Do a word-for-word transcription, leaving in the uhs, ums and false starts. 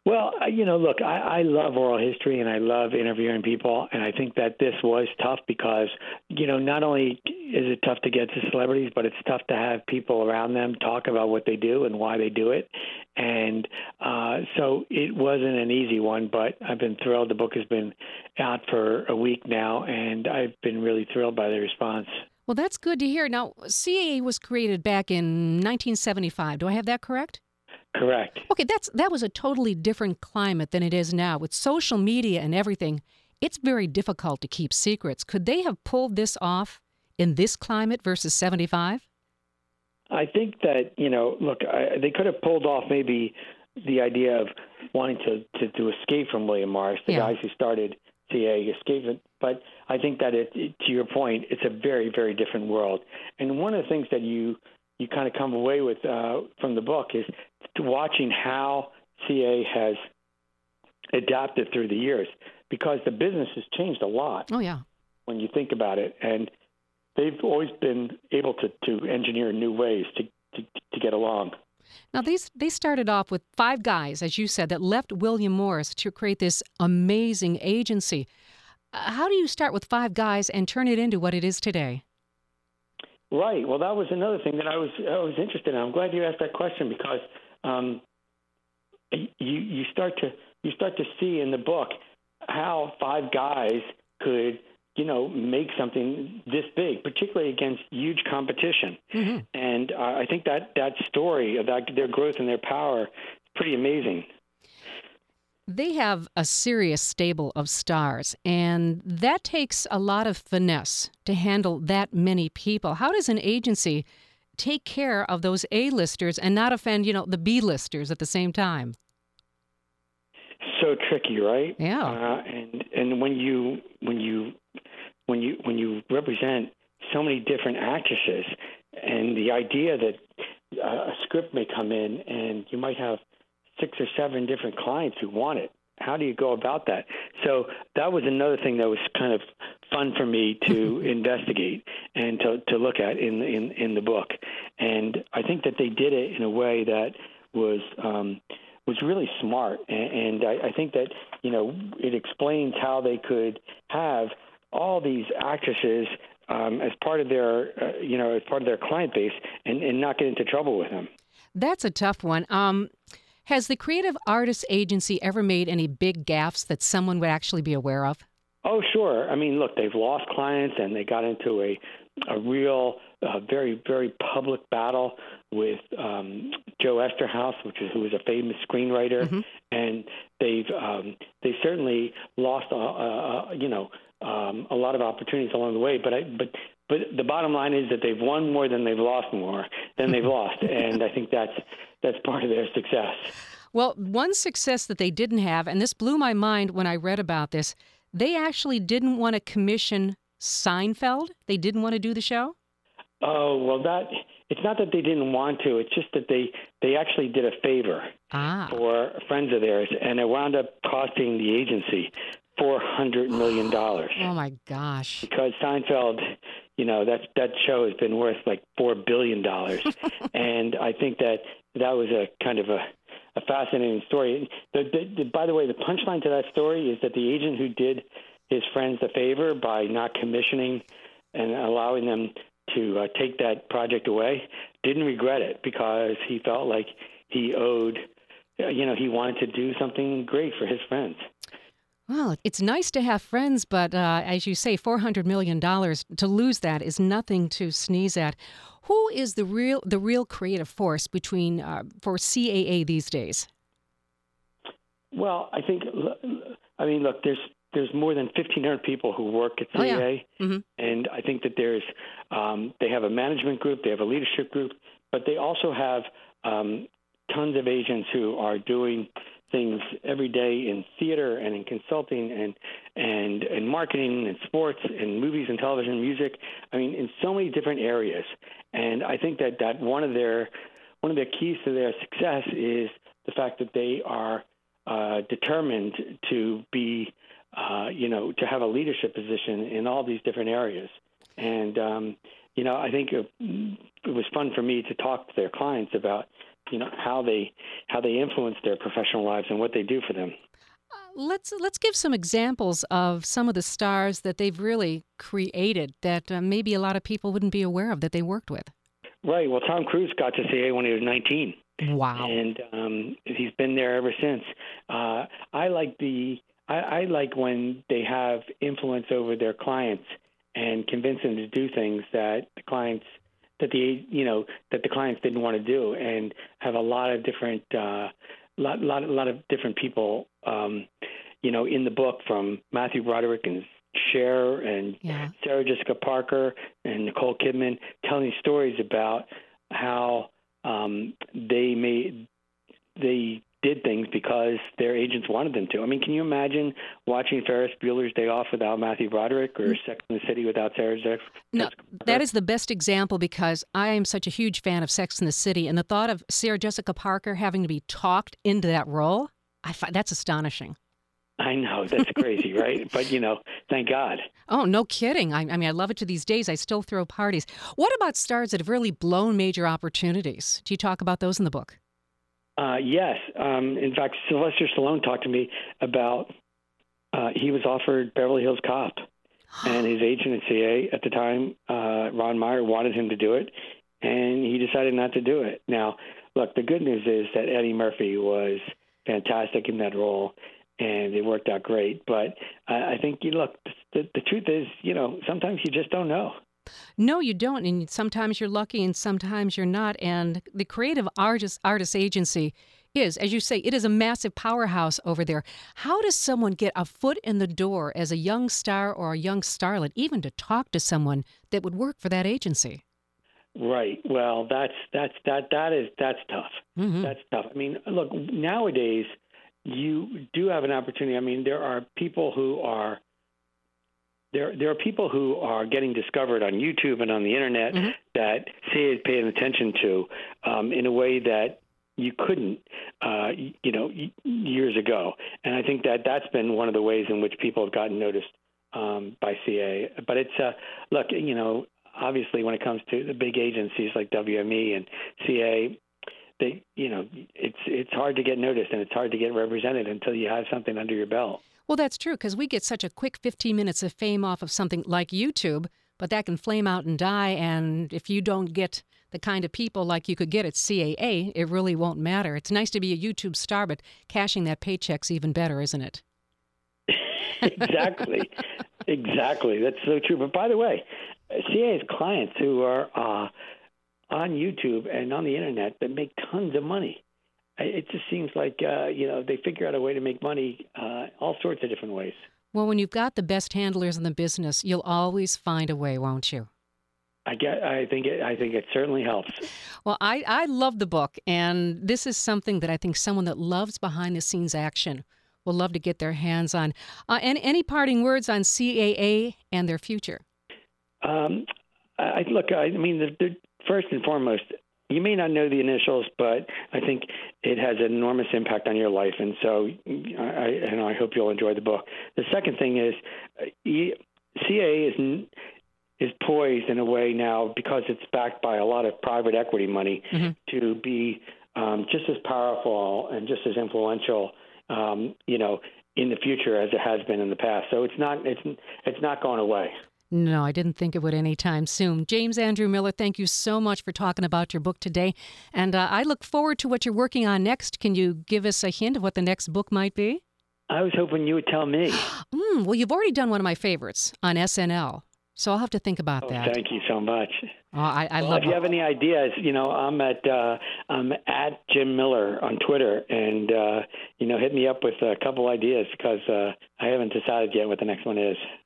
Well, uh, you know, look, I, I love oral history and I love interviewing people. And I think that this was tough because, you know, not only is it tough to get to celebrities, but it's tough to have people around them talk about what they do and why they do it. And uh, so it wasn't an easy one, but I've been thrilled. The book has been out for a week now, and I've been really thrilled by the response. Well, that's good to hear. Now, C A A was created back in nineteen seventy-five. Do I have that correct? Correct. Okay, that's that was a totally different climate than it is now. With social media and everything, it's very difficult to keep secrets. Could they have pulled this off in this climate versus seventy-five? I think that, you know, look, I, they could have pulled off maybe the idea of wanting to, to, to escape from William Morris, the Yeah. guys who started C A A escaped. But I think that, it, it, to your point, it's a very, very different world. And one of the things that you, you kind of come away with uh, from the book is watching how C A A has adapted through the years, because the business has changed a lot. Oh, yeah. When you think about it. And they've always been able to, to engineer new ways to, to, to get along. Now, these they started off with five guys, as you said, that left William Morris to create this amazing agency. Uh, how do you start with five guys and turn it into what it is today? Right. Well, that was another thing that I was I was interested in. I'm glad you asked that question because um, you you start to you start to see in the book how five guys could, you know, make something this big, particularly against huge competition. Mm-hmm. And uh, I think that that story about their growth and their power is pretty amazing. They have a serious stable of stars, and that takes a lot of finesse to handle that many people. How does an agency take care of those A-listers and not offend, you know, the B-listers at the same time? So tricky, right? Yeah. Uh, and and when you when you when you when you represent so many different actresses, and the idea that uh, a script may come in and you might have six or seven different clients who want it. How do you go about that? So that was another thing that was kind of fun for me to investigate and to, to look at in, in in the book. And I think that they did it in a way that was um, was really smart. And, and I, I think that, you know, it explains how they could have all these actresses um, as part of their, uh, you know, as part of their client base and, and not get into trouble with them. That's a tough one. Um, has the Creative Artists Agency ever made any big gaffes that someone would actually be aware of? Oh, sure. I mean, look, they've lost clients and they got into a a real, uh, very, very public battle with um, Joe Esterhaus, which is who was a famous screenwriter, mm-hmm. and they've um, they certainly lost, uh, uh, you know, um, a lot of opportunities along the way. But I, but but the bottom line is that they've won more than they've lost more than they've lost, and I think that's that's part of their success. Well, one success that they didn't have, and this blew my mind when I read about this, they actually didn't want to commission Seinfeld. They didn't want to do the show? Oh, well, that it's not that they didn't want to. It's just that they, they actually did a favor ah. for friends of theirs, and it wound up costing the agency four hundred million dollars. Oh, my gosh. Because Seinfeld, you know, that, that show has been worth like four billion dollars. And I think that that was a kind of a, a fascinating story. The, the, the, by the way, the punchline to that story is that the agent who did his friends the favor by not commissioning and allowing them to uh, take that project away didn't regret it because he felt like he owed, you know, he wanted to do something great for his friends. Well, it's nice to have friends, but uh, as you say, four hundred million dollars, to lose that is nothing to sneeze at. Who is the real the real creative force between uh, for C A A these days? Well, I think, I mean, look, there's there's more than fifteen hundred people who work at C A A, oh, yeah. mm-hmm. and I think that there's um, they have a management group, they have a leadership group, but they also have um, tons of agents who are doing things every day in theater and in consulting and and and marketing and sports and movies and television, music. I mean, in so many different areas. And I think that, that one of their one of the keys to their success is the fact that they are uh, determined to be, uh, you know, to have a leadership position in all these different areas. And um, you know, I think it, it was fun for me to talk to their clients about you know, how they how they influence their professional lives and what they do for them. Let's let's give some examples of some of the stars that they've really created that uh, maybe a lot of people wouldn't be aware of that they worked with. Right. Well, Tom Cruise got to C A when he was nineteen. Wow. And um, he's been there ever since. Uh, I like the I, I like when they have influence over their clients and convince them to do things that the clients that the you know that the clients didn't want to do, and have a lot of different uh, lot lot lot of different people um, you know in the book, from Matthew Broderick and Cher and yeah. Sarah Jessica Parker and Nicole Kidman, telling stories about how um, they made they did things because their agents wanted them to. I mean, can you imagine watching Ferris Bueller's Day Off without Matthew Broderick, or Sex and the City without Sarah Jessica No, that is the best example, because I am such a huge fan of Sex and the City, and the thought of Sarah Jessica Parker having to be talked into that role, I find that's astonishing. I know, that's crazy, right? But, you know, thank God. Oh, no kidding. I, I mean, I love it to these days. I still throw parties. What about stars that have really blown major opportunities? Do you talk about those in the book? Uh, yes. Um, in fact, Sylvester Stallone talked to me about uh, he was offered Beverly Hills Cop, and his agent at C A at the time, uh, Ron Meyer, wanted him to do it, and he decided not to do it. Now, look, the good news is that Eddie Murphy was fantastic in that role, and it worked out great. But uh, I think, you look, the, the truth is, you know, sometimes you just don't know. No, you don't. And sometimes you're lucky and sometimes you're not. And the Creative Artist, Artist Agency is, as you say, it is a massive powerhouse over there. How does someone get a foot in the door as a young star or a young starlet, even to talk to someone that would work for that agency? Right. Well, that's that's that that is that's tough. Mm-hmm. That's tough. I mean, look, nowadays you do have an opportunity. I mean, there are people who are There, there are people who are getting discovered on YouTube and on the internet mm-hmm. that C A is paying attention to um, in a way that you couldn't, uh, you know, years ago. And I think that that's been one of the ways in which people have gotten noticed um, by C A. But it's, uh, look, you know, obviously when it comes to the big agencies like W M E and C A, they, you know, it's it's hard to get noticed and it's hard to get represented until you have something under your belt. Well, that's true, because we get such a quick fifteen minutes of fame off of something like YouTube, but that can flame out and die. And if you don't get the kind of people like you could get at C A A, it really won't matter. It's nice to be a YouTube star, but cashing that paycheck's even better, isn't it? Exactly. Exactly. That's so true. But by the way, C A A's clients who are uh, on YouTube and on the internet that make tons of money. It just seems like, uh, you know, they figure out a way to make money uh, all sorts of different ways. Well, when you've got the best handlers in the business, you'll always find a way, won't you? I get. I think it. I think it certainly helps. Well, I, I love the book, and this is something that I think someone that loves behind-the-scenes action will love to get their hands on. Uh, and any parting words on C A A and their future? Um, I look. I mean, the, the first and foremost, you may not know the initials, but I think it has an enormous impact on your life, and so I, and I hope you'll enjoy the book. The second thing is, uh, C A A is is poised in a way now, because it's backed by a lot of private equity money, mm-hmm. to be um, just as powerful and just as influential, um, you know, in the future as it has been in the past. So it's not it's it's not going away. No, I didn't think it would anytime soon. James Andrew Miller, thank you so much for talking about your book today. And uh, I look forward to what you're working on next. Can you give us a hint of what the next book might be? I was hoping you would tell me. mm, well, you've already done one of my favorites on S N L, so I'll have to think about oh, that. Thank you so much. Oh, I, I well, love if you have any ideas, you know, I'm at uh, I'm at Jim Miller on Twitter, and uh, you know, hit me up with a couple ideas, because uh, I haven't decided yet what the next one is.